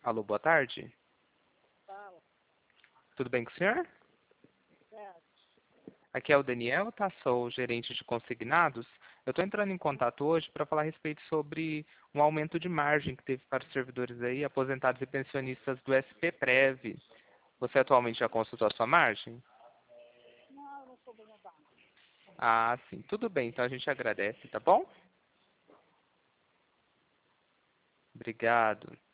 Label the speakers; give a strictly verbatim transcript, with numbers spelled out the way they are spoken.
Speaker 1: Alô, boa tarde.
Speaker 2: Fala,
Speaker 1: Tudo bem com o senhor?
Speaker 2: certo.
Speaker 1: Aqui é o Daniel, tá? Sou o gerente de consignados. Eu estou entrando em contato hoje para falar a respeito sobre um aumento de margem que teve para os servidores aí, aposentados e pensionistas do S P Prev. Você atualmente já consultou a sua margem?
Speaker 2: Não, eu não sou do meu banco.
Speaker 1: Ah, sim. Tudo bem, então a gente agradece, tá bom? Obrigado.